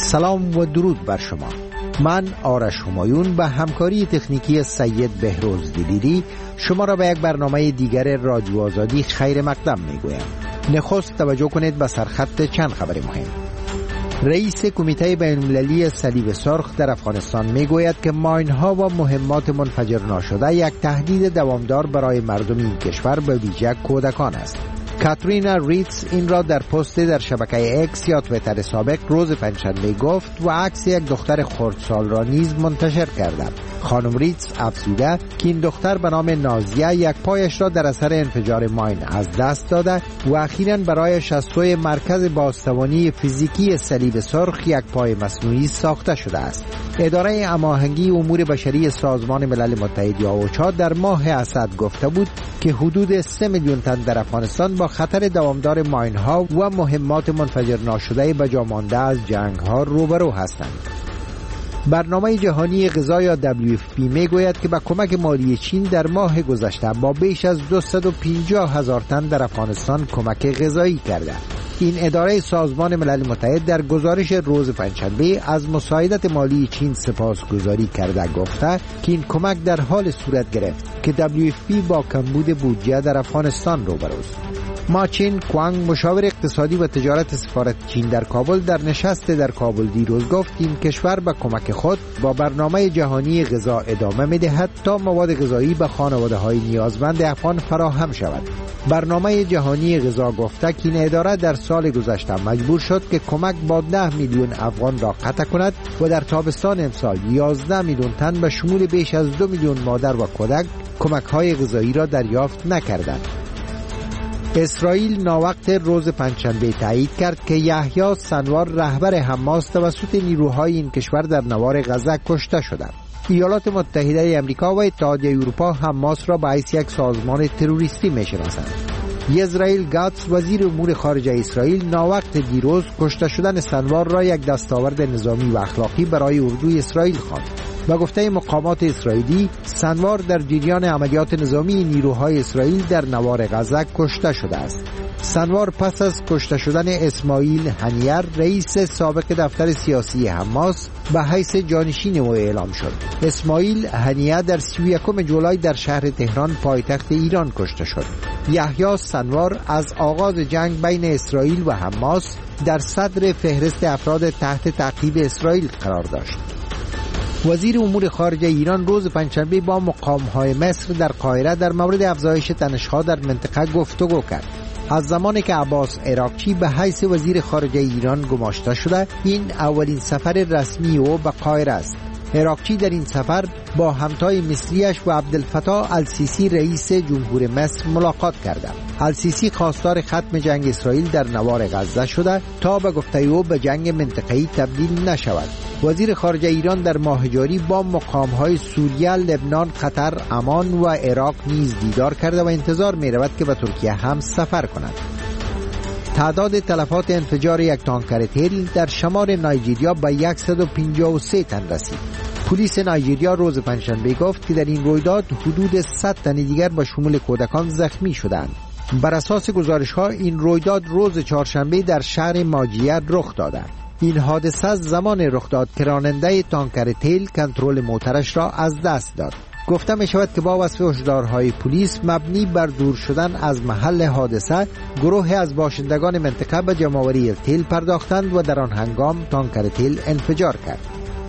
سلام و درود بر شما. من آرش همایون به همکاری تکنیکی سید بهروز دلیری شما را به یک برنامه دیگر رادیو آزادی خیر مقدم میگویم. نخست توجه کنید به سرخط چند خبر مهم. رئیس کمیته بین‌المللی صلیب سرخ در افغانستان میگوید که ماین‌ها و مهمات منفجر ناشده یک تهدید دوامدار برای مردم این کشور به ویژه کودکان است. کاترینا ریتز این را در پست در شبکه اکس یا توییتر سابق روز پنجشنبه گفت و عکس یک دختر خردسال را نیز منتشر کرده. خانم ریتز افزوده که این دختر به نام نازیه یک پایش را در اثر انفجار ماین از دست داده و اخیراً برایش از سوی مرکز بازتوانی فیزیکی صلیب سرخ یک پای مصنوعی ساخته شده است. اداره هماهنگی امور بشری سازمان ملل متحد یا اوچا در ماه اسد گفته بود که حدود 3 میلیون تن در افغانستان با خطر دوامدار ماین‌ها و مهمات منفجر ناشده به جا مانده از جنگ‌ها روبرو هستند. برنامه جهانی غذا یا WFP میگوید که با کمک مالی چین در ماه گذشته با بیش از 250,000 تن در افغانستان کمک غذایی کرده. این اداره سازمان ملل متحد در گزارش روز پنجشنبه از مساعدت مالی چین سپاسگزاری کرده گفته که این کمک در حال صورت گرفت که WFP با کمبود بودجه در افغانستان روبروست. ماچین کوانگ مشاور اقتصادی و تجارت سفارت چین در کابل در نشست در کابل دیروز گفت این کشور به کمک خود با برنامه جهانی غذا ادامه می‌دهد تا مواد غذایی به خانواده‌های نیازمند افغان فراهم شود. برنامه جهانی غذا گفته که این اداره در سال گذشته مجبور شد که کمک با 10 میلیون افغان را قطع کند و در تابستان امسال 11 میلیون تن به شمول بیش از 2 میلیون مادر و کودک کمک‌های غذایی را دریافت نکردند. اسرائیل ناوقت روز پنجشنبه تایید کرد که یحیی سنوار رهبر حماس توسط نیروهای این کشور در نوار غزه کشته شده. ایالات متحده آمریکا و اتحادیه اروپا حماس را به حیث یک سازمان تروریستی می‌شناسند. یزرائیل گاتس وزیر امور خارجه اسرائیل ناوقت دیروز کشته شدن سنوار را یک دستاورد نظامی و اخلاقی برای اردوی اسرائیل خواند. با گفته مقامات اسرائیلی سنوار در جریان عملیات نظامی نیروهای اسرائیل در نوار غزه کشته شده است. سنوار پس از کشته شدن اسماعیل هنیه رئیس سابق دفتر سیاسی حماس به حیث جانشین او اعلام شد. اسماعیل هنیه در 31 جولای در شهر تهران پایتخت ایران کشته شد. یحیی سنوار از آغاز جنگ بین اسرائیل و حماس در صدر فهرست افراد تحت تعقیب اسرائیل قرار داشت. وزیر امور خارجه ایران روز پنجشنبه با مقام‌های مصر در قاهره در مورد افزایش تنش‌ها در منطقه گفتگو کرد. از زمانی که عباس عراقچی به حیث وزیر خارجه ایران گماشته شده، این اولین سفر رسمی او به قاهره است. عراقچی در این سفر با همتای مصریش و عبدالفتاح السیسی رئیس جمهور مصر ملاقات کرده. السیسی خواستار ختم جنگ اسرائیل در نوار غزه شده تا به گفته او به جنگ منطقه‌ای تبدیل نشود. وزیر خارجه ایران در ماه جاری با مقام‌های سوریه، لبنان، قطر، عمان و عراق نیز دیدار کرده و انتظار می‌رود که به ترکیه هم سفر کند. تعداد تلفات انفجار یک تانکر تیل در شمال نایجیریا به 153 تن رسید. پلیس نایجیریا روز پنجشنبه گفت که در این رویداد حدود 100 تن دیگر به شمول کودکان زخمی شدند. بر اساس گزارش‌ها این رویداد روز چهارشنبه در شهر ماجیه رخ داده. این حادثه زمان رخ داد که راننده تانکر تیل کنترل موترش را از دست داد. گفته می شود که با وصف هشدارهای پلیس مبنی بر دور شدن از محل حادثه، گروه از باشندگان منطقه به جمع‌آوری تیل پرداختند و در آن هنگام تانکر تیل انفجار کرد.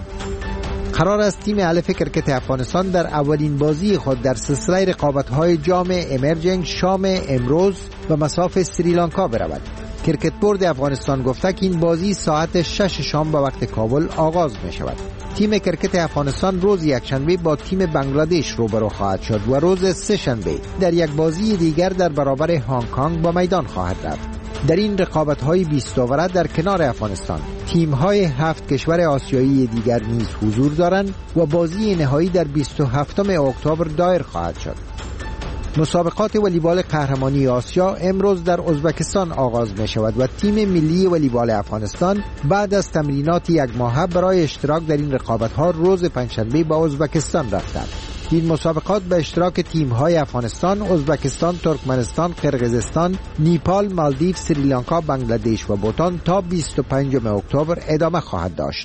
قرار است تیم الف کرکت افغانستان در اولین بازی خود در سلسله رقابت‌های جام امرجنگ شام امروز به مصاف سریلانکا برود. کرکت بورد افغانستان گفته که این بازی ساعت 6 شام به وقت کابل آغاز می شود. تیم کرکت افغانستان روز یکشنبه با تیم بنگلادش روبرو خواهد شد و روز سه‌شنبه در یک بازی دیگر در برابر هنگ کنگ با میدان خواهد رفت. در این رقابت‌های 20 اوره در کنار افغانستان تیم‌های 7 کشور آسیایی دیگر نیز حضور دارند و بازی نهایی در 27 اکتبر دایر خواهد شد. مسابقات والیبال قهرمانی آسیا امروز در ازبکستان آغاز می شود و تیم ملی والیبال افغانستان بعد از تمرینات یک ماهه برای اشتراک در این رقابت‌ها روز پنجشنبه به ازبکستان رفتند. این مسابقات به اشتراک تیم‌های افغانستان، ازبکستان، ترکمنستان، قرقیزستان، نیپال، مالدیو، سریلانکا، بنگلادش و بوتان تا 25 اکتبر ادامه خواهد داشت.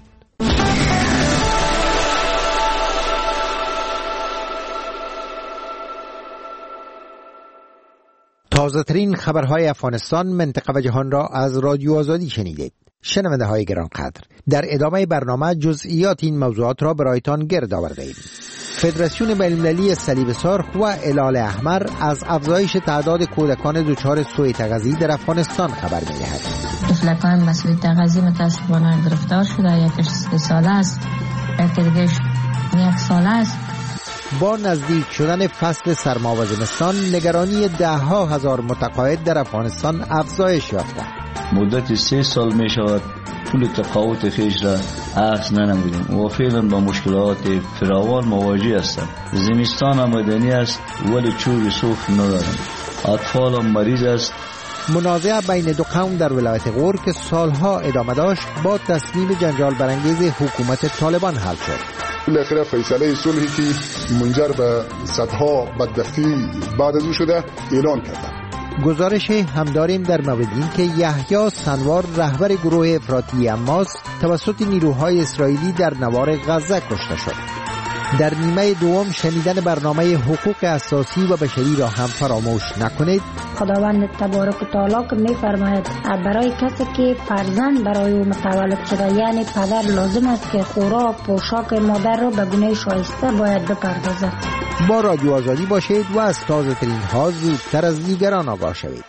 تازه‌ترین خبرهای افغانستان، منطقه و جهان را از رادیو آزادی شنیدید. شنونده های گرانقدر، در ادامه برنامه جزئیات این موضوعات را برایتان گرد آورده‌ایم. فدراسیون بین‌المللی صلیب سرخ و هلال احمر از افزایش تعداد کودکان دچار سوء تغذی در افغانستان خبر می‌دهد. طفلکان با سوء تغذی متأسفانه گرفتار شده، یکیش 3 ساله است، یکی دیگه‌اش 1 ساله است. با نزدیک شدن فصل سرما و زمستان، نگرانی ده‌ها هزار متقاعد در افغانستان افزایش یافته. مدت 3 سال می شود پول تقاعد خویش را اخذ ننمودیم و فعلا با مشکلات فراوان مواجه هستند. زمستان آمدنی است ولی چوب سوخت نداریم. اطفال هم مریض است. منازعه بین دو قوم در ولایت غور که سالها ادامه داشت با تصمیم جنجال برانگیز حکومت طالبان حل شد. بالاخره فیصله صلحی که منجر به صدها بدبختی بعد از او شده اعلان کرده. گزارش هم داریم در مورد این که یحیی سنوار رهبر گروه افراطی حماس توسط نیروهای اسرائیلی در نوار غزه کشته شد. در نیمه دوم شنیدن برنامه حقوق اساسی و بشری را هم فراموش نکنید. خداوند تبارک و تعالی که می‌فرماید برای کسی که فرزند برای او متولد شده، یعنی پدر، لازم است که خوراک پوشاک مادر را به گونه شایسته باید بپردازد. با رادیو آزادی باشید و از تازه ترین ها زودتر از دیگران آگاه شوید.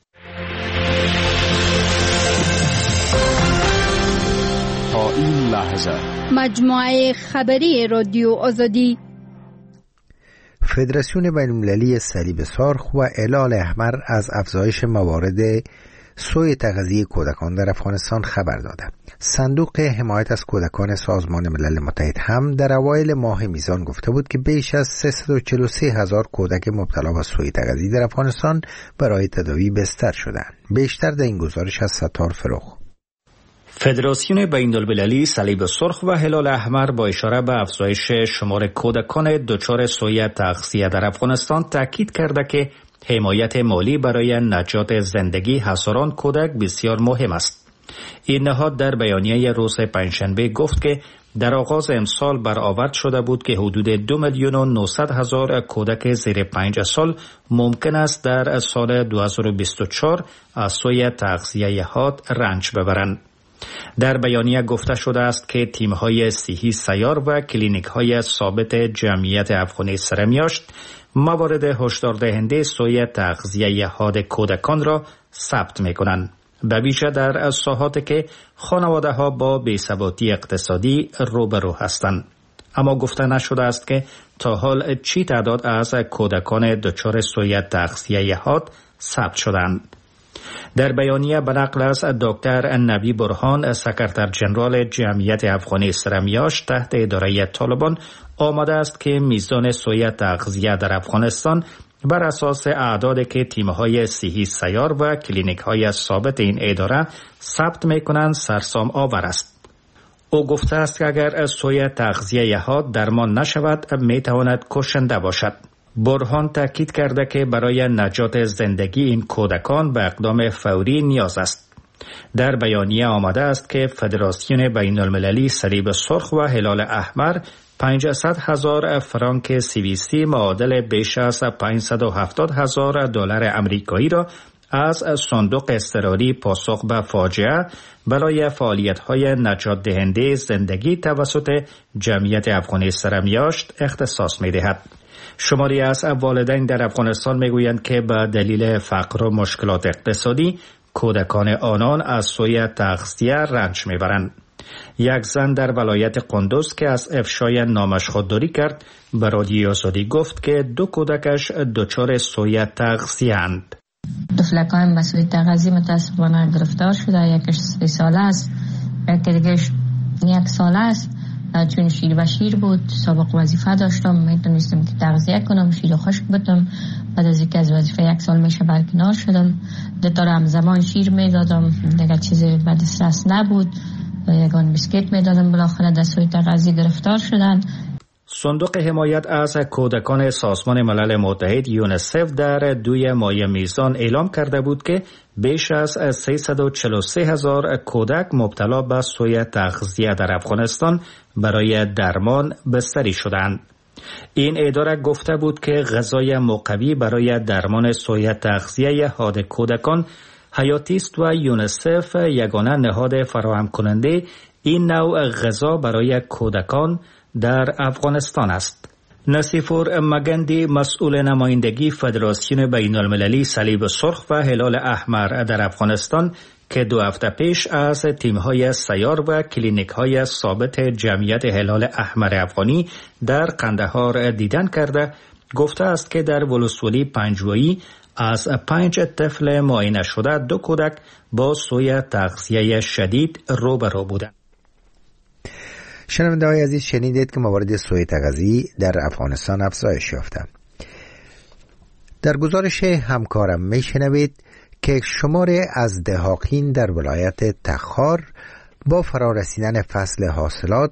تا این لحظه مجموعه خبری رادیو آزادی. فدراسیون بین‌المللی صلیب سرخ و هلال احمر از افزایش موارد سوء تغذی کودکان در افغانستان خبر داده. صندوق حمایت از کودکان سازمان ملل متحد هم در اوایل ماه میزان گفته بود که بیش از 343,000 کودک مبتلا به سوء تغذی در افغانستان برای تداوی بستر شدند. بیشتر در این گزارش از ستار فروخ. فدراسیون بین‌المللی صلیب سرخ و هلال احمر با اشاره به افزایش شمار کودکان دچار سوء تغذیه در افغانستان تاکید کرده که حمایت مالی برای نجات زندگی هزاران کودک بسیار مهم است. این نهاد در بیانیه روز پنجشنبه گفت که در آغاز امسال برآورد شده بود که حدود 2,900,000 کودک زیر 5 سال ممکن است در سال 2024 از سوء تغذیه حاد رنج ببرند. در بیانیه گفته شده است که تیم‌های صحی سیار و کلینیک‌های ثابت جمعیت افغانی سرمیاشت موارد هشدار دهنده سوء تغذیه حاد کودکان را ثبت می‌کنند، به ویژه در ساحاتی که خانواده‌ها با بی‌ثباتی اقتصادی روبرو هستند. اما گفته نشده است که تا حال چی تعداد از کودکان دچار سوء تغذیه حاد ثبت شدند. در بیانیه به نقل از دکتر نبی برهان، سکرتر جنرال جمعیت افغانی سرمیاشت تحت اداره طالبان، آمده است که میزان سوء تغذیه در افغانستان بر اساس اعدادی که تیم‌های صحی سیار و کلینیک‌های ثابت این اداره ثبت می‌کنند سرسام آور است. او گفته است که اگر سوء تغذیه حاد درمان نشود می‌تواند کشنده باشد. برهان تاکید کرده که برای نجات زندگی این کودکان به اقدام فوری نیاز است. در بیانیه آمده است که فدراسیون بین‌المللی صلیب سرخ و هلال احمر 500,000 فرانک CVC معادل بیش از 570,000 دلار آمریکایی را از صندوق اضطراری پاسخ به فاجعه برای فعالیت‌های نجات دهنده زندگی توسط جمعیت افغانی سرمیاشت اختصاص می‌دهد. شماری از والدین در افغانستان میگویند که به دلیل فقر و مشکلات اقتصادی کودکان آنان از سوء تغذیه رنج میبرند. یک زن در ولایت قندوز که از افشای نامش خودداری کرد به رادیو آزادی گفت که 2 کودکش دچار سوء تغذیه اند. طفلکان با سوء تغذی متأسفانه گرفتار شده، یکیش 3 ساله است، یکی دیگه‌اش 1 ساله است. چون شیر و شیر بود، سابق وظیفه داشتم، میتونستم که تغذیه کنم، شیر خشک بدم. بعد از اینکه از وظیفه 1 سال میشه برکنار شدم. 2 تا همزمان شیر میدادم، دیگه چیزی به دسترس نبود. یگان بیسکیت میدادم، بالاخره در سوء تغذی گرفتار شدن. صندوق حمایت از کودکان سازمان ملل متحد یونیسف در 2 ماه میزان اعلام کرده بود که بیش از 343,000 کودک مبتلا به سوء تغذیه در افغانستان برای درمان بستری شدند. این اداره گفته بود که غذای مقوی برای درمان سوء تغذیه حاد کودکان حیاتی است و یونیسف یگانه نهاد فراهم کننده این نوع غذا برای کودکان در افغانستان است. نصیفور مگندی مسئول نمایندگی فدراسیون بین المللی صلیب سرخ و هلال احمر در افغانستان که 2 هفته پیش از تیم‌های سیار و کلینیک‌های ثابت جمعیت هلال احمر افغانی در قندهار دیدن کرده، گفته است که در ولسوالی پنجوایی از 5 طفل معاینه شده 2 کودک با سوء تغذیه شدید روبرو بودند. شنونده‌های عزیز، شنیدید که موارد سوء تغذیه در افغانستان افزایش یافته. در گزارش همکارم میشنوید که شماری از دهاقین در ولایت تخار با فرارسیدن فصل حاصلات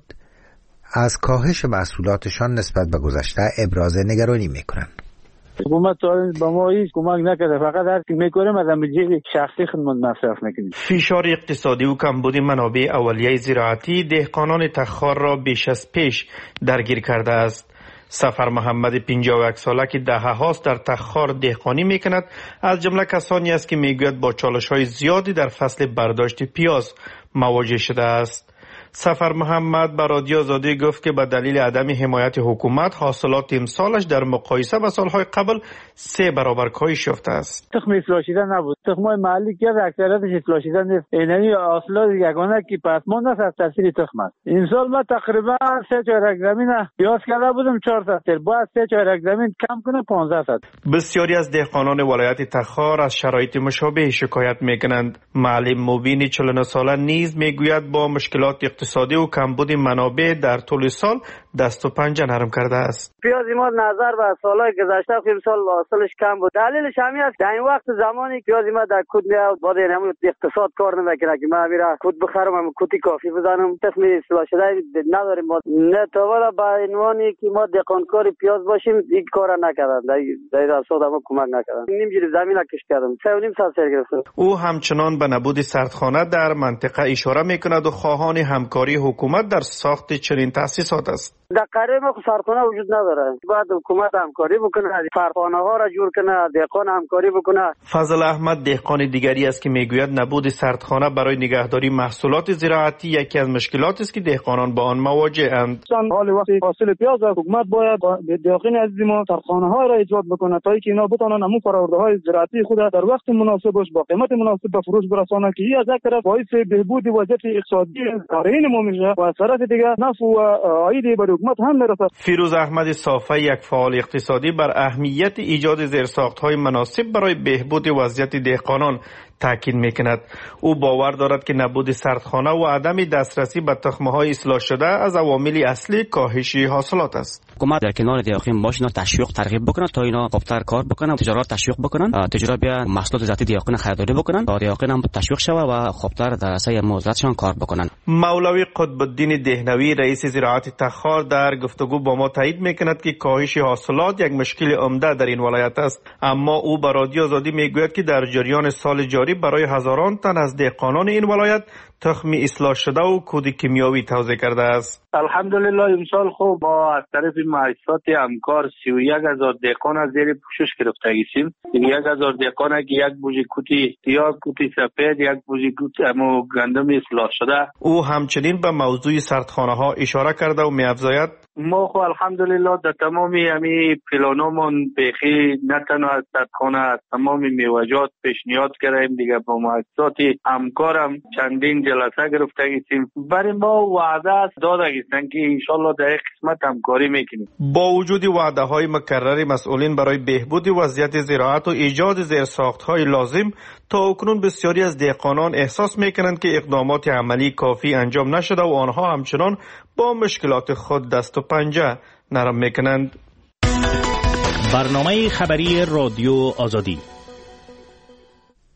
از کاهش محصولاتشان نسبت به گذشته ابراز نگرانی میکنند. حکومت با ما هیچ کمک نکرده، فقط هر کی میکنیم از جیب شخصی خودمون مصرف میکنیم. فشار اقتصادی و کمبود منابع اولیه زراعتی دهقانان تخار را بیش از پیش درگیر کرده است. سفر محمد 51 ساله که دهه‌هاست در تخار دهقانی میکند، از جمله کسانی است که میگوید با چالش‌های زیادی در فصل برداشت پیاز مواجه شده است. سفر محمد به رادیو آزادی گفت که به دلیل عدم حمایت حکومت حاصلات امسالش در مقایسه با سالهای قبل 3 برابر کاهش یافته است. تخم اصلاح شده نبود، تخم‌های محلی که اکثریتش اصلاح شده نیست. اینمی حاصلات یگانه که پسماند است از تاثیر تخم است. این سال ما تقریبا 3 چهارک زمین پیاز کرده بودم 400 تر، باید 3 چهارک زمین کم کنه 15 تر. بسیاری از دهقانان ولایت تخار از شرایط مشابه شکایت میکنند. معلم مبین 49 ساله نیز میگوید با مشکلات اقتصادی و کمبود منابع در طول سال دست و پنجه نرم کرده است. پیاز ما نظر به سالهای گذشته امسال حاصلش کم بود. دلیلش همین است در این وقت زمانی پیاز ما در کود میاد بعد همون اقتصاد کار نمیکنه که من میرم کود بخرم هم کودی کافی بزنم تخم اصلاح شده نداریم ما. نه تا حالا با عنوانی که ما دهقانکار پیاز باشیم این کارا نکردن، در اصلا ما کمک نکردن. نیم جری زمین کش کردم 3.5 سال سر گرفتم. او همچنان به نبود سردخانه در منطقه اشاره میکند و خواهان همکاری حکومت در ساخت چنین تأسیسات است. در قریه ما سردخانه وجود نداره، باید حکومت همکاری بکنه، سردخانه ها را جور کنه، دهقان همکاری بکنه. فضل احمد دهقان دیگری است که میگوید نبود سردخانه برای نگهداری محصولات زراعتی یکی از مشکلاتی است که دهقانان با آن مواجه‌اند. حال وقتی حاصل پیاز حکومت باید دهقان عزیز ما سردخانه ها را ایجاد بکنه تا اینکه اینا بتونن همون فرآورده‌های زراعتی خود در وقت مناسبش با قیمت مناسب به فروش برسانه که این از یک طرف باعث بهبود وضعیت اقتصادی کارین ما میشه و از طرف دیگه نفع و عاید بر حکومت هم میرسه. فیروز احمد صافی یک فعال اقتصادی بر اهمیت ایجاد زیرساخت‌های مناسب برای بهبود وضعیت دهقانان تاکید میکند. او باور دارد که نبود سردخانه و عدم دسترسی به تخم‌های اصلاح شده از عوامل اصلی کاهش حاصلات است. حکومت در کنار دهقان باشه، تشویق ترغیب بکنه تا اینا خوبتر کار بکنن، تجارت تشویق بکنن، تجارت بیا محصولات ذاتی دهقان خریداری بکنن تا دهقان هم تشویق شوه و خوبتر در اساس موضوعاتشان کار بکنن. مولوی قطب الدین دهنوی رئیس زراعت تخار در گفتگو با ما تایید میکند که کاهش حاصلات یک مشکل عمده در این ولایت است، اما او به رادیو آزادی میگوید که در جریان سال جاری برای هزاران تن از دهقانان این ولایت تخم اصلاح شده و کود کیمیاوی توزیع کرده است. الحمدلله امسال خوب با از طرف مؤسسات همکار 31,000 دهقان از زیر پوشش گرفتگیسیم. 1,000 دهقان که یک بوجه کوتی سیاه، کوتی سفید، یک بوجه کوتی همو گندم اصلاح شده. او همچنین به موضوع سردخانه ها اشاره کرده و می‌افزاید ما خو الحمدلله در تمامی همی پلانامون بخی نه تنها از سردخانه از تمامی میوجات پیشنهاد کردیم دیگه با مؤسسات همکارم چندین جلسه گرفتگیسیم. برای ما وعده دادگیستن که انشالله در یک قسمت همکاری میکنیم. با وجود وعده های مکرر مسئولین برای بهبود وضعیت زراعت و ایجاد زیرساخت های لازم، تا اکنون بسیاری از دهقانان احساس میکنند که اقدامات عملی کافی انجام نشده و آنها همچنان با مشکلات خود دست و پنجه نرم میکنند. برنامه خبری رادیو آزادی.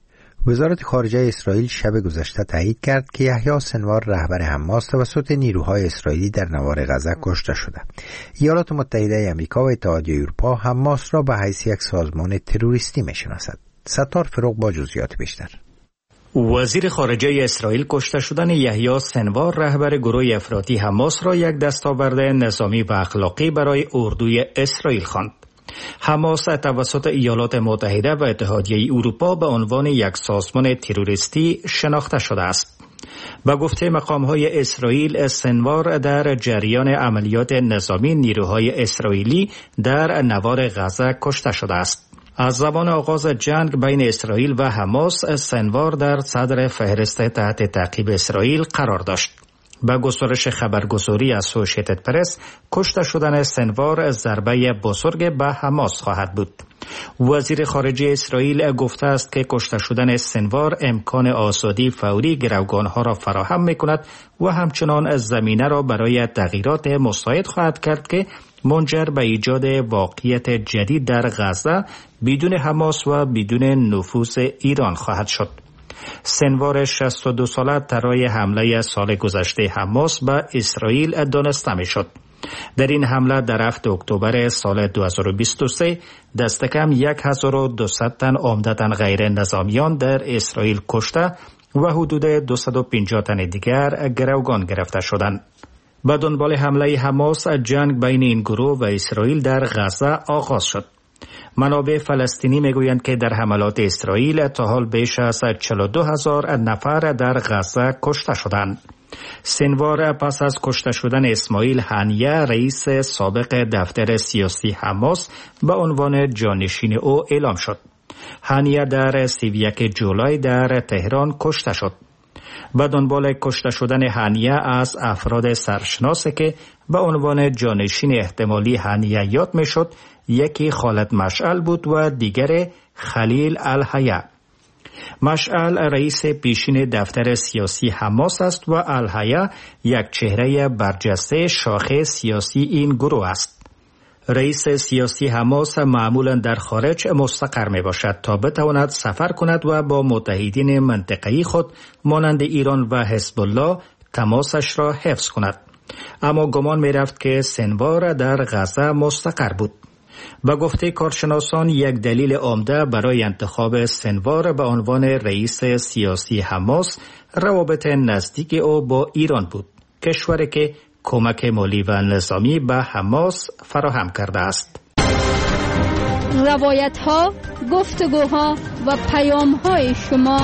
وزارت خارجه اسرائیل شب گذشته تایید کرد که یحیی سنوار رهبر حماس توسط نیروهای اسرائیلی در نوار غزه کشته شده. ایالات متحده آمریکا و اتحادیه اروپا حماس را به حیث یک سازمان تروریستی می‌شناسد. ستار فروغ با جزئیات بیشتر. وزیر خارجه اسرائیل کشته شدن یحیی سنوار رهبر گروه افراطی حماس را یک دستاورد نظامی و اخلاقی برای اردوی اسرائیل خواند. حماس توسط ایالات متحده و اتحادیه اروپا به عنوان یک سازمان تروریستی شناخته شده است. به گفته مقام‌های اسرائیل، سنوار در جریان عملیات نظامی نیروهای اسرائیلی در نوار غزه کشته شده است. از زمان آغاز جنگ بین اسرائیل و حماس، سنوار در صدر فهرست تحت تعقیب اسرائیل قرار داشت. به گزارش خبرگزاری اسوسییتد پرس، کشته شدن سنوار ضربه بزرگ به حماس خواهد بود. وزیر خارجه اسرائیل گفته است که کشته شدن سنوار امکان آزادی فوری گروگانها را فراهم می‌کند و همچنان زمینه را برای تغییرات مساعد خواهد کرد که منجر به ایجاد واقعیت جدید در غزه بدون حماس و بدون نفوذ ایران خواهد شد. سنوار 62 ساله طرح حمله سال گذشته حماس به اسرائیل دانسته می‌شد. در این حمله در 7 اکتبر سال 2023 دست کم 1200 تن عمدتاً غیر نظامیان در اسرائیل کشته و حدود 250 تن دیگر گروگان گرفته شدند. به دنبال حمله حماس، جنگ بین این گروه و اسرائیل در غزه آغاز شد. منابع فلسطینی میگویند که در حملات اسرائیل تا حال بیش از 42,000 نفر در غزه کشته شدند. سنوار پس از کشته شدن اسماعیل هنیه، رئیس سابق دفتر سیاسی حماس، به عنوان جانشین او اعلام شد. هنیه در 31 جولای در تهران کشته شد. به دنبال کشته شدن هنیه از افراد سرشناس که به عنوان جانشین احتمالی هنیه یاد میشد، یکی خالد مشعل بود و دیگر خلیل الحیه. مشعل رئیس پیشین دفتر سیاسی حماس است و الحیه یک چهره برجسته شاخه سیاسی این گروه است. رئیس سیاسی حماس معمولا در خارج مستقر می باشد تا بتواند سفر کند و با متحدین منطقه‌ای خود مانند ایران و حزب الله تماسش را حفظ کند. اما گمان می رفت که سنوار در غزه مستقر بود. به گفته کارشناسان، یک دلیل عمده برای انتخاب سنوار به عنوان رئیس سیاسی حماس روابط نزدیک او با ایران بود، کشوری که کمک مالی و نظامی به حماس فراهم کرده است. روایت‌ها، گفتگوها و پیام‌های شما.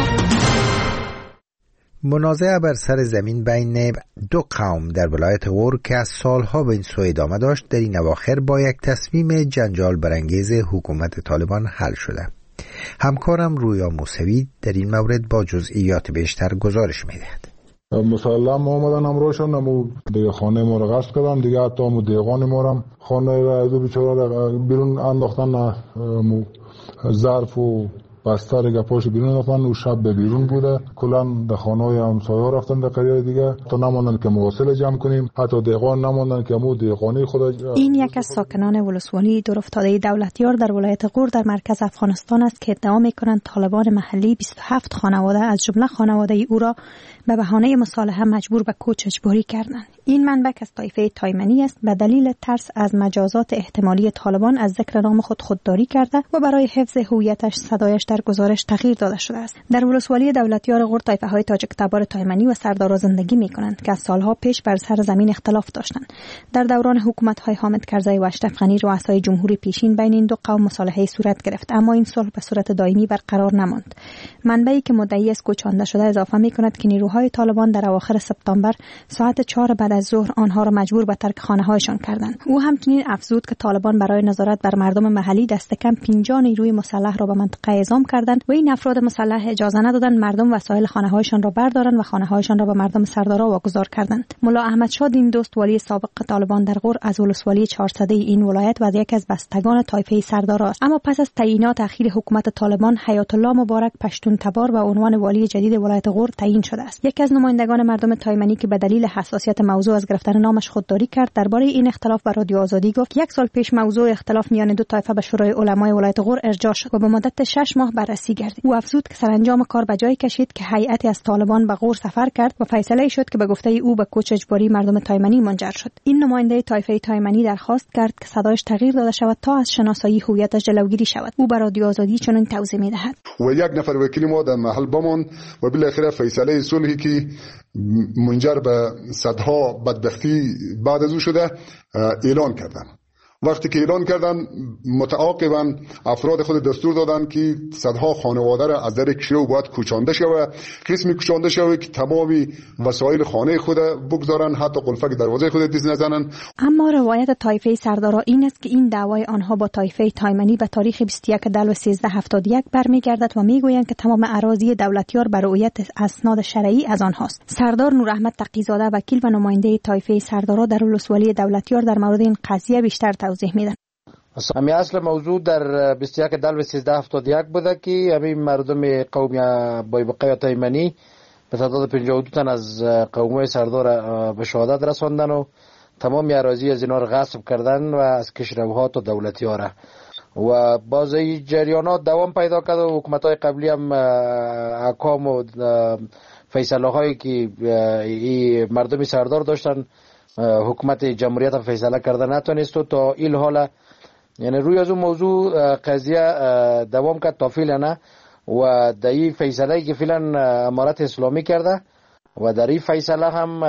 منازعه بر سر زمین بین دو قوم در ولایت غور که از سالها به این سو ادامه داشت، در این اواخر با یک تصمیم جنجال برانگیز حکومت طالبان حل شده. همکارم رویا موسوی در این مورد با جزئیات بیشتر گزارش می‌دهد. مسلم آمدن امروشون امو دیگه خانه ما رو غصب کردن، دیگه حتی امو دیگان ما رو خانه را از بیچاره بیرون انداختن، ظرف و بستر گپاش بیرون انداختن و شب به بیرون بوده. کلا در خانه‌های همسایه‌ها رفتن در قریه دیگه تا نموندن که مواصل جمع کنیم، حتی دیگان نموندن که امو دیگانی خود. این یک از ساکنان ولسوالی دورافتاده دولتیار در ولایت غور در مرکز افغانستان است که ادعا می‌کنند طالبان محلی 27 خانواده از جمله خانواده او را به بهانه مصالحه مجبور به کوچ اجباری کردند. این منبع از طایفه تایمنی است، به دلیل ترس از مجازات احتمالی طالبان از ذکر نام خود خودداری کرده و برای حفظ هویتش صدایش در گزارش تغییر داده شده است. در ولسوالی دولتیار غور طایفه‌های تاجک تبار تایمنی و سردارا زندگی می‌کنند که از سالها پیش بر سر زمین اختلاف داشتند. در دوران حکومت‌های حامد کرزی و اشرف غنی رؤسای جمهوری پیشین بین این دو قوم مصالحه صورت گرفت، اما این صلح به صورت دائمی برقرار نماند. منبعی که مدعی است کوچانده شده اضافه می‌کند که نیروهای طالبان در اواخر سپتامبر ساعت 4 بعد از ظهر آنها را مجبور به ترک خانه‌هایشان کردند. او همچنین افزود که طالبان برای نظارت بر مردم محلی دست کم 50 نیروی مسلح را به منطقه اعزام کردند و این افراد مسلح اجازه ندادند مردم وسایل خانه‌هایشان را بردارند و خانه‌هایشان را به مردم سردارا واگذار کردند. ملا احمد شاه دین دوست والی سابق طالبان در غور از ولسوالی 400 این ولایت و یکی از بستگان طایفه سردارا است، اما پس از تعیینات اخیر حکومت طالبان حیات الله مبارک پشتون تبار به عنوان والی جدید ولایت غور تعیین شده است. یکی از نمایندگان مردم تایمنی که به دلیل حساسیت موضوع موضوع از گرفتن نامش خودداری کرد. درباره این اختلاف به رادیو آزادی گفت 1 سال پیش موضوع اختلاف میان دو طایفه به شورای علمای ولایت غور ارجاع شد و به مدت 6 ماه بررسی گردید. او افزود که سرانجام کار به جای کشید که هیئتی از طالبان به غور سفر کرد و فیصله شد که به گفته او به کوچ اجباری مردم تایمنی منجر شد. این نماینده طایفه تایمنی درخواست کرد که صدایش تغییر داده شود تا از شناسایی هویتش جلوگیری شود. او به رادیو آزادی چنین توضیح می‌دهد: و 1 نفر وکیل ما در محل بماند و بالاخره فیصله صلحی که منجر به صدها بدبختی بعد از او شده اعلان کردن. وقتی که اعلان کردن متعاقبا افراد خود دستور دادن که صدها خانواده را از در کشو باید کوچانده شود، قسمی کوچانده شود که تمامی وسایل خانه خود بگذارن، حتی قلفک دروازه خود دست نزنن. اما روایت طایفه سردارا این است که این دعوای آنها با طایفه تایمنی به تاریخ 21 دلو 1371 برمیگردد و میگویند که تمام اراضی دولتیار بر رعایت اسناد شرعی از آنهاست. سردار نوراحمد تقی‌زاده وکیل و نماینده طایفه سردارا در ولسوالی دولتیار در مورد این قضیه بیشتر توضیح میدن. همین اصل موضوع در 21 دلو 1371 بوده که همین مردم قوم بایبقی تایمنی به تعداد 52 تن از قوم سردار به شهادت رساندن و تمام اراضی از اینا را غصب کردن و از کشروها تا دولتی‌ها را و باز این جریانات دوام پیدا کرد و حکومت‌های قبلی هم احکام و فیصله هایی که مردم سردار داشتن حکومت جمهوریت هم فیصله کرده نتونست و تا این حال یعنی روی از اون موضوع قضیه دوام کرد تا فعلا و در این فیصله که فعلا امارت اسلامی کرده و در این فیصله هم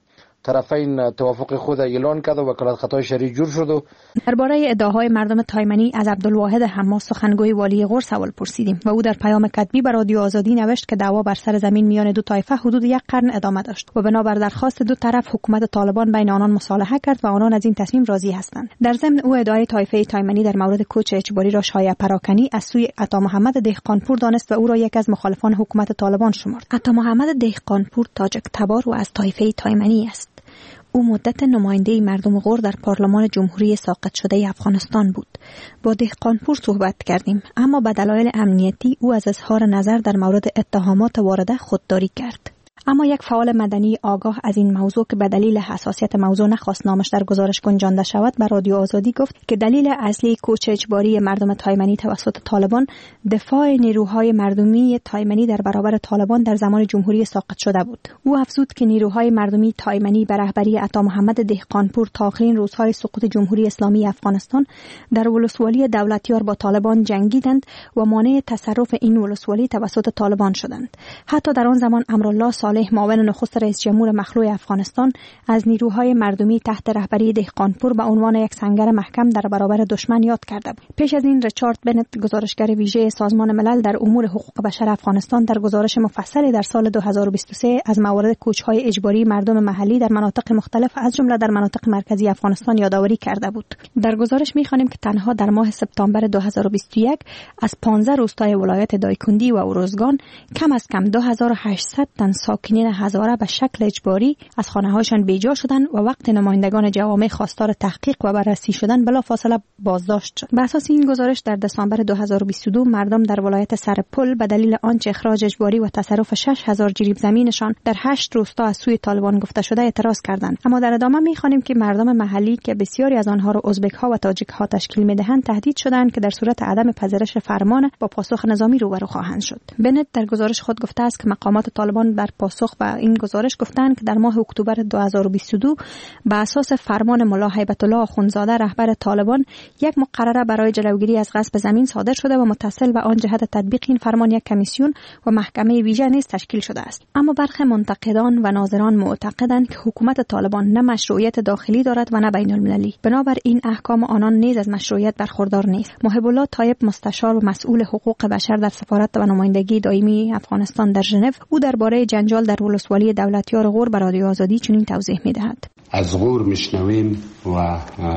طرفین توافق خود اعلان کرد و وکالت خطای شرعی جور شد. و درباره ادعاهای مردم تایمنی از عبدالواحد حماس سخنگوی والی غور سوال پرسیدیم و او در پیام کتبی به رادیو آزادی نوشت که دعوا بر سر زمین میان دو طایفه حدود 1 قرن ادامه داشت و بنابر درخواست دو طرف حکومت طالبان بین آنان مصالحه کرد و آنان از این تصمیم راضی هستند. در ضمن او ادعای طایفه تایمنی در مورد کوچ اجباری را شایعه پراکنی از سوی عطا محمد دهقانپور دانست و او را یک از مخالفان حکومت طالبان شمرد. عطا محمد دهقانپور تاجک تبار و از طایفه تایمنی است. او مدت نماینده مردم غور در پارلمان جمهوری ساقط شده افغانستان بود. با دهقانپور صحبت کردیم اما به دلایل امنیتی او از اظهار نظر در مورد اتهامات وارده خودداری کرد. اما یک فعال مدنی آگاه از این موضوع که به دلیل حساسیت موضوع نخواست نامش در گزارش گنجانده شود به رادیو آزادی گفت که دلیل اصلی کوچ اجباری مردم تایمنی توسط طالبان دفاع نیروهای مردمی تایمنی در برابر طالبان در زمان جمهوری ساقط شده بود. او افزود که نیروهای مردمی تایمنی به رهبری عطا محمد دهقانپور تا آخرین روزهای سقوط جمهوری اسلامی افغانستان در ولسوالی دولتیار با طالبان جنگیدند و مانع تصرف این ولسوالی توسط طالبان شدند. حتی در آن زمان امرالله صالح معاون نخست رئیس جمهور مخلوع افغانستان از نیروهای مردمی تحت رهبری دهقانپور به عنوان یک سنگر محکم در برابر دشمن یاد کرده بود. پیش از این ریچارد بنت گزارشگر ویژه سازمان ملل در امور حقوق بشر افغانستان در گزارش مفصلی در سال 2023 از موارد کوچ‌های اجباری مردم محلی در مناطق مختلف از جمله در مناطق مرکزی افغانستان یادآوری کرده بود. در گزارش می‌خوانیم که تنها در ماه سپتامبر 2021 از 15 روستای ولایت دایکندی و اوروزگان کم از کم 2800 تن ساکنین هزاره به شکل اجباری از خانه‌هایشان بیجا شدند و وقت نمایندگان جوامع خواستار تحقیق و بررسی شدن بلافاصله بازداشت شد. به اساس این گزارش در دسامبر 2022 مردم در ولایت سرپل به دلیل آنچه اخراج اجباری و تصرف 6000 جریب زمینشان در 8 روستا از سوی طالبان گفته شده اعتراض کردند. اما در ادامه می‌خوانیم که مردم محلی که بسیاری از آنها را ازبک‌ها و تاجیک‌ها تشکیل می‌دهند تهدید شدند که در صورت عدم پذیرش فرمان با پاسخ نظامی روبرو خواهند شد. بنت در گزارش خود گفته است که مقامات طالبان در پاسخ به این گزارش گفتند که در ماه اکتبر 2022 به اساس فرمان ملا هیبت الله آخوندزاده رهبر طالبان یک مقرره برای جلوگیری از غصب زمین صادر شده و متصل به آن جهت تطبیق این فرمان یک کمیسیون و محکمه ویژه نیز تشکیل شده است. اما برخی منتقدان و ناظران معتقدند که حکومت طالبان نه مشروعیت داخلی دارد و نه بین المللی. بنابراین احکام آنان نیز از مشروعیت برخوردار نیست. محب الله طایب مستشار و مسئول حقوق بشر در سفارت و نمایندگی دائمی افغانستان در ژنو او درباره جنجال در ولسوالی دولتیار غور به رادیو آزادی چنین توضیح می‌دهد. از غور میشنویم و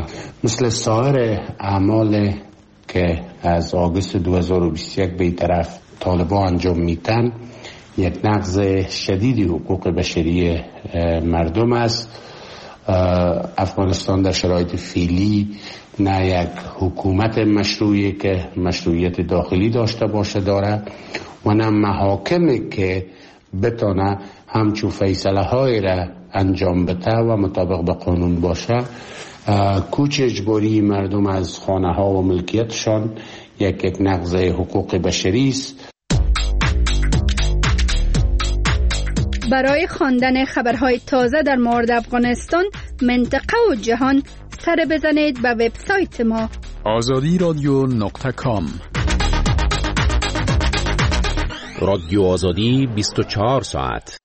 مثل سایر اعمال که از آگوست 2021 به طرف طالبان انجام میدن یک نقض شدیدی حقوق بشری مردم است. افغانستان در شرایط فعلی نه یک حکومت مشروعی که مشروعیت داخلی داشته باشه داره و نه محاکمی که بتونه همچون فیصله های را انجام بده و مطابق به قانون باشه. کوچ اجباری مردم از خانه ها و ملکیتشان یک نقض حقوق بشری است. برای خواندن خبرهای تازه در مورد افغانستان، منطقه و جهان، سر بزنید به وبسایت ما azadiradyo.com. رادیو آزادی 24 ساعت.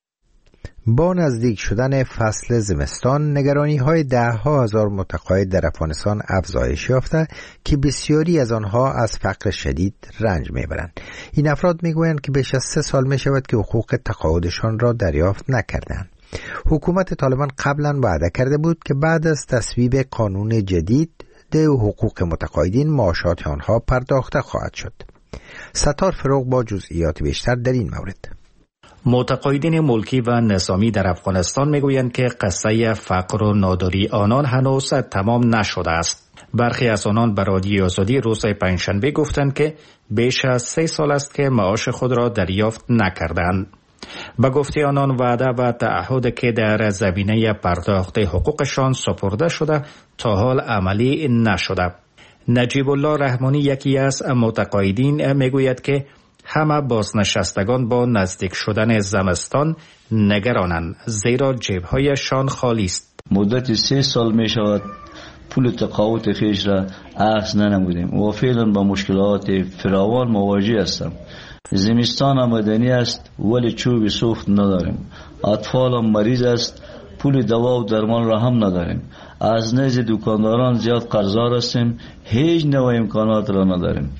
با نزدیک شدن فصل زمستان، نگرانی‌های ده‌ها هزار متقاعد در افغانستان افزایش یافته که بسیاری از آنها از فقر شدید رنج می‌برند. این افراد می‌گویند که بیش از 3 سال می‌شود که حقوق تقاعدشان را دریافت نکردند. حکومت طالبان قبلا وعده کرده بود که بعد از تصویب قانون جدید حقوق متقاعدین معاشات آنها پرداخته خواهد شد. ستار فروغ با جزئیات بیشتر در این مورد. متقاعدین ملکی و نظامی در افغانستان میگویند که قصه فقر و ناداری آنان هنوز تمام نشده است. برخی از آنان به رادیو آزادی روز پنجشنبه گفتند که بیش از 3 سال است که معاش خود را دریافت نکردند. به گفته آنان وعده و تعهد که در زمینه پرداخت حقوقشان سپرده شده تا حال عملی نشده. نجیب الله رحمانی یکی از متقاعدین میگوید که همه بازنشستگان با نزدیک شدن زمستان نگرانند، زیرا جیب‌هایشان خالی است. مدت 3 سال می شود پول تقاعد خویش را اخذ ننمودیم و فعلا با مشکلات فراوان مواجه هستم. زمستان آمدنی است ولی چوب سوخت نداریم. اطفالم مریض است، پول دوا و درمان را هم نداریم. از نزد دکانداران زیاد قرضدار هستیم، هیچ نوع امکانات را نداریم.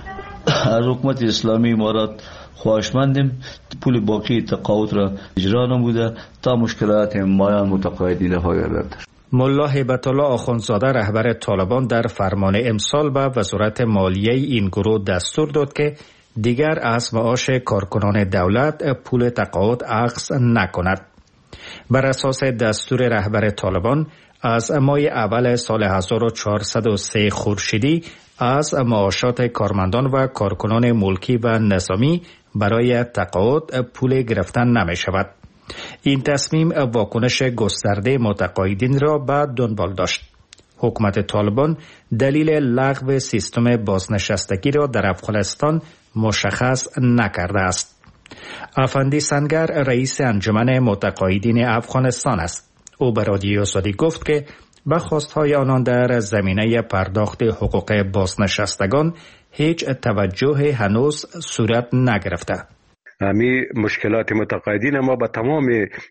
از حکومت اسلامی امارات خواهشمندیم پول باقی تقاعد را اجرا نموده تا مشکلات مایان متقاعدین های گردد. ملا هیبت الله آخوندزاده رهبر طالبان در فرمان امسال به وزارت مالیه این گروه دستور داد که دیگر از معاش کارکنان دولت پول تقاعد اخذ نکند. بر اساس دستور رهبر طالبان از ماه اول سال 1403 خورشیدی از معاشات کارمندان و کارکنان ملکی و نظامی برای تقاعد پول گرفتن نمی شود. این تصمیم واکنش گسترده متقاعدین را به دنبال داشت. حکومت طالبان دلیل لغو سیستم بازنشستگی را در افغانستان مشخص نکرده است. افندی سنگر رئیس انجمن متقاعدین افغانستان است. او به رادیو آزادی گفت که به خواستهای آنان در زمینه پرداخت حقوق بازنشستگان هیچ توجه هنوز صورت نگرفته. همی مشکلات متقاعدین ما با تمام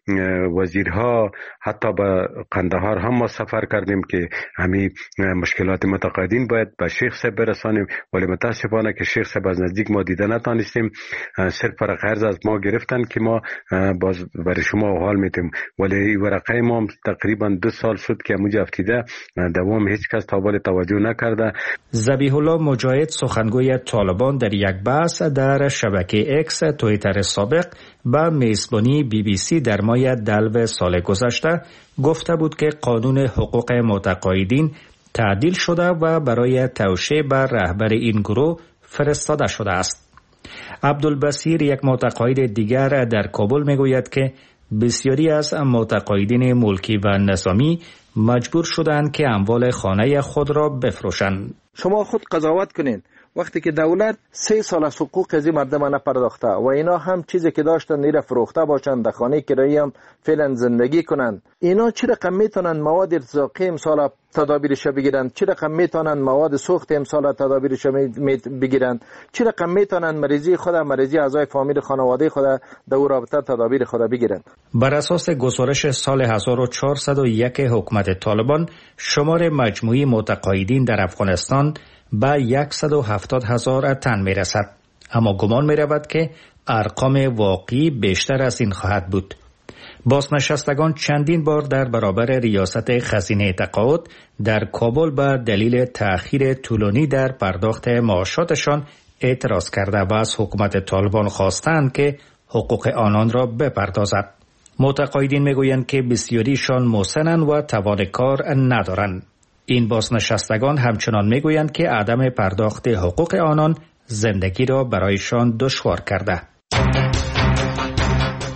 وزیرها حتی به قندهار هم ما سفر کردیم که همی مشکلات متقاعدین باید به شیخ صاحب برسانیم، ولی متاسفانه که شیخ صاحب از نزدیک ما دیده نتانستیم. صرف قرض از ما گرفتن که ما باز برای شما حال میتیم، ولی ورقه ما تقریبا 2 سال شد که همونجا افتیده دوام هیچ کس تا توجه نکرده. ذبیح الله مجاهد سخنگوی طالبان در یک بحث در شبکه اکس توییتر سابق با میزبانی BBC در ماه دلو سال گذشته گفته بود که قانون حقوق متقاعدین تعدیل شده و برای توشیح بر رهبر این گروه فرستاده شده است. عبدالبصیر یک متقاعد دیگر در کابل میگوید که بسیاری از متقاعدین ملکی و نظامی مجبور شدند که اموال خانه خود را بفروشند. شما خود قضاوت کنین، وقتی که دولت 3 سال از حقوق از این مردم نپرداخته و اینا هم چیزی که داشتن نیره فروخته باشند، در خانه کرایی هم فعلا زندگی کنند، اینا چی رقم میتونن مواد ارتزاقی امسال تدابیرش بگیرن؟ چی رقم میتونن مواد سوخت امسال تدابیرش بگیرن؟ چی رقم میتونن مریضی خود، مریضی اعضای فامیل خانواده خود در او رابطه تدابیر خود بگیرن؟ بر اساس گزارش سال 1401 حکومت طالبان، شمار مجموعی متقاعدین در افغانستان به 170,000 تن می رسد. اما گمان می رود که ارقام واقعی بیشتر از این خواهد بود. بازنشستگان چندین بار در برابر ریاست خزینه تقاعد در کابل به دلیل تأخیر طولانی در پرداخت معاشاتشان اعتراض کرده و از حکومت طالبان خواستند که حقوق آنان را بپردازد. متقاعدین می گویند که بسیاریشان مسنند و توان کار ندارند. این بازنشستگان همچنان میگویند که عدم پرداخت حقوق آنان زندگی را برایشان دشوار کرده.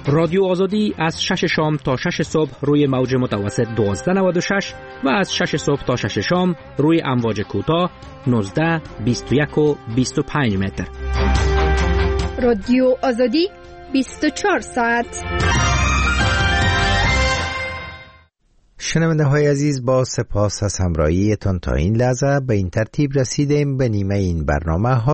رادیو آزادی از 6 شام تا 6 صبح روی موج متوسط 1296 و از 6 صبح تا 6 شام روی امواج کوتاه 19، 21 و 25 متر. رادیو آزادی 24 ساعت. شنونده های عزیز، با سپاس از همراهیتان تا این لحظه به این ترتیب رسیدیم به نیمه این برنامه.